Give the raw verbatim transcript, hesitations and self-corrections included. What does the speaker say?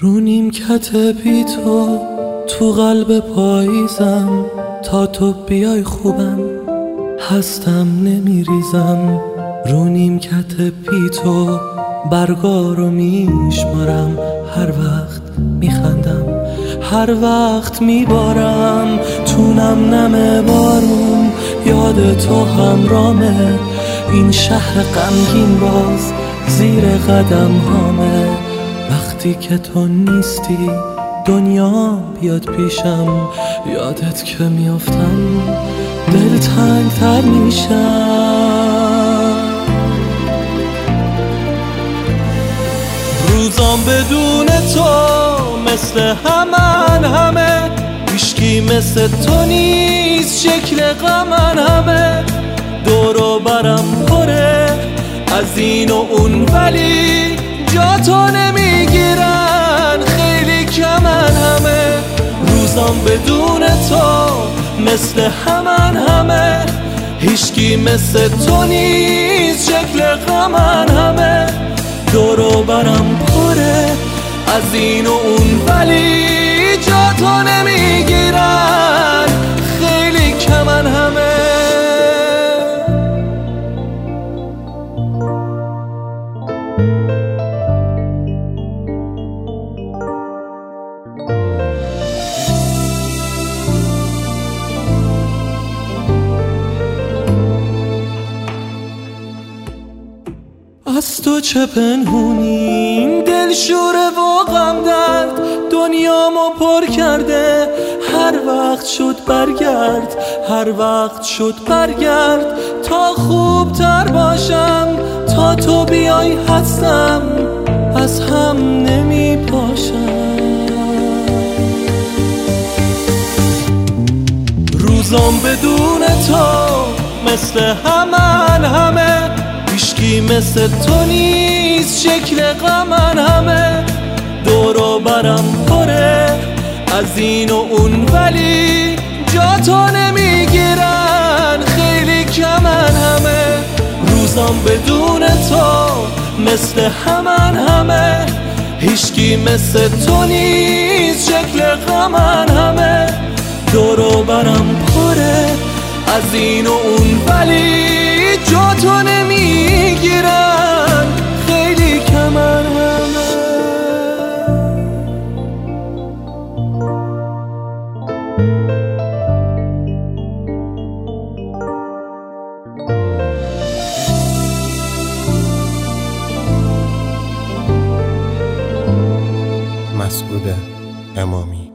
رو نیمکت بی تو تو قلب پاییزم، تا تو بیای خوبم هستم نمیریزم. رو نیمکت بی تو برگارو میشمارم، هر وقت میخندم هر وقت میبارم. تو نم نم بارون یاد تو همرامه، این شهر غمگین باز زیر قدم هامه. وقتی که تو نیستی دنیا بیاد پیشم، یادت که میافتم دل تنگ تر میشم. روزام بدون تو مثل همن همه، هیچکی مثل تو نیست شکل غمن همه. دور و برم پره از این و اون ولی جا تو نمیگیرن، خیلی کمن همه. روزام بدون تو مثل همن همه، هیچکی مثل تو نیست شکل غمن همه. دور و برم پره از این و اون ولی جا تو نمیگیرن، خیلی کمن همه. از تو چه پنهونی دل شوره و غم درد، دنیامو پر کرده. هر وقت شد برگرد هر وقت شد برگرد، تا خوب تر باشم تا تو بیای هستم از هم نمی پاشم. روزام بدون تو مثل همن همه، هیچکی مثل تو نیست شکل غمن همه. دور و برم پره از این و اون ولی جا تو نمیگیرن، خیلی کمن همه. روزام بدون تو مثل همن همه، هیچکی مثل تو نیست شکل غمن همه. دور و برم پره از این و اون ولی جا تو نمیگیرن، خیلی کمن همه. مسعود امامی.